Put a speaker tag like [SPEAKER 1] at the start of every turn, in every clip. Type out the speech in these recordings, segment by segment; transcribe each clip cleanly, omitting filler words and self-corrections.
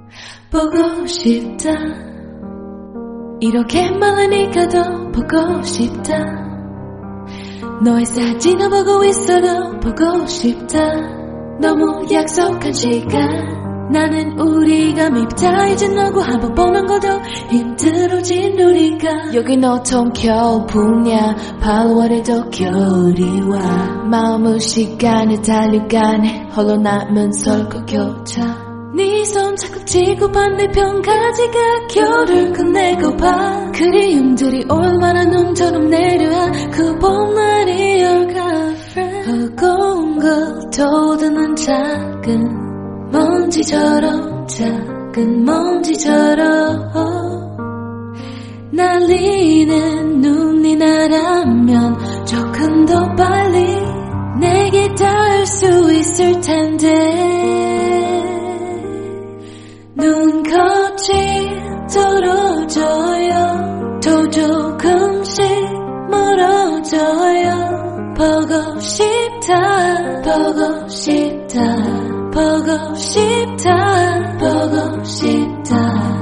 [SPEAKER 1] 보고 싶다. 이렇게 많으니까 더 보고 싶다. 너의 사진을 보고 있어도 보고 싶다. 너무 약속한 시간. 나는 우리가 밉다. 이제 너고 한번 보는 것도 힘들어진 우리가. 여긴 어떤 겨울풍냐. 8월에도 겨울이 와. 마음은 시간을 달려가네. 홀로 남은 설거교차. 네 손 자꾸 쥐고 반대편까지가 겨울을 끝내고봐. 그리움들이 얼마나 눈처럼 내려와. 그 봄날이 your girlfriend. 허거운 걸 돋우는 작은 먼지처럼 작은 먼지처럼 날리는 눈이 나라면 조금 더 빨리 내게 닿을 수 있을 텐데. 눈꺼이 떨어져요. 또 조금씩 멀어져요. 보고 싶다. 보고 싶다. 보고 싶다. 보고 싶다.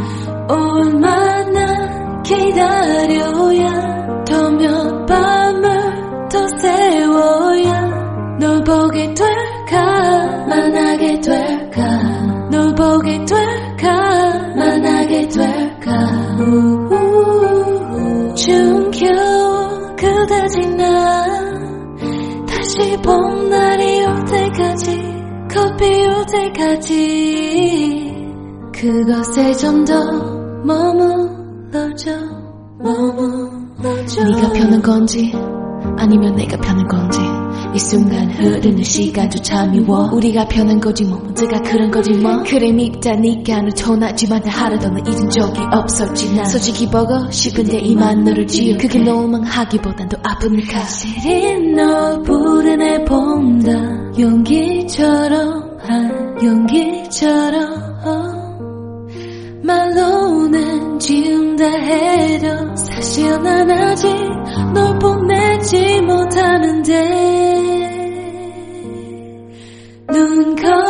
[SPEAKER 1] 얼마나 기다려야 더 몇 밤을 더 세워야 널 보게 될까 만나게 될까. 널 보게 될까 만나게 될까. 추운 겨울 그대 지나 다시 봄날이 올 때까지 커피 올 때까지 그것에 좀 더 머물러줘. 머물러줘. 네가 편한 건지 아니면 내가 편한 건지 이 순간 흐르는 시간조차 미워. 우리가 편한 거지 뭐 문제가 그런 거지 뭐. 그래 밉다니까 는 토나지만 다 하루도 넌 잊은 적이 없었지. 난 솔직히 보고 싶은데 이만 너를 지우. 그게 노망하기보단 더 아프니까. 실은 널 부르네 본다. 용기처럼 용기처럼 말로는 지운다 해도 사실 난 아직 널 보내지 못하는데. 눈